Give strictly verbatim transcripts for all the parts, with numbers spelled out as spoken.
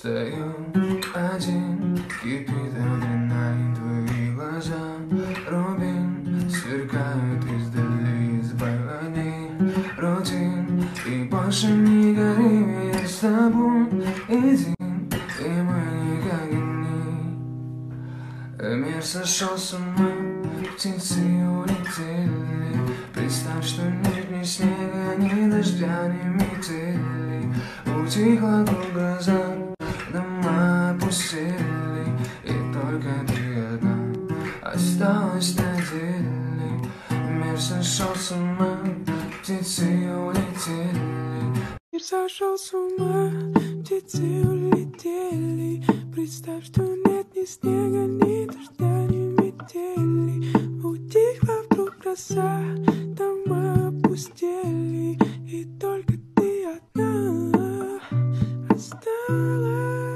Стою один, кипит адреналин, твои глаза рубин сверкают издали, избавлены рутин. И больше не гори, я с тобой един, и мы не как они. Мир сошел с ума, птицы улетели. Представь, что нет ни снега, ни дождя, ни метели. Утихла вдруг гроза, дома опустели, и только ты одна осталась на деле. Мир сошел с ума, птицы улетели. Мир сошел с ума, птицы улетели. Представь, что нет ни снега, ни дождя, ни метели. Утихла вдруг гроза, дома опустели, и только ты одна осталась.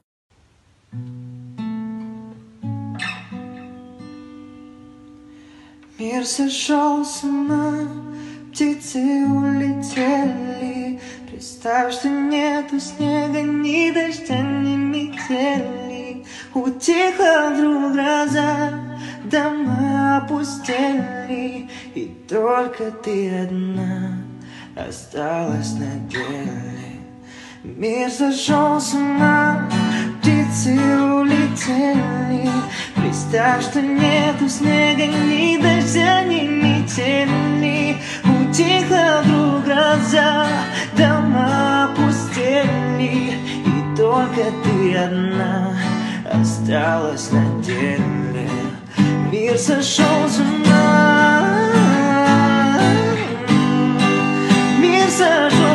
Мир сошел с ума, птицы улетели. Представь, что нету снега, ни дождя, ни метели. Утихла вдруг гроза, дома опустели, и только ты одна осталась на деле. Мир сошел с ума, птицы улетели. Представь, что нету снега, ни дождя, ни метели. Утихла вдруг гроза, дома опустели, и только ты одна осталась на деле. Мир сошел с ума, мир сошел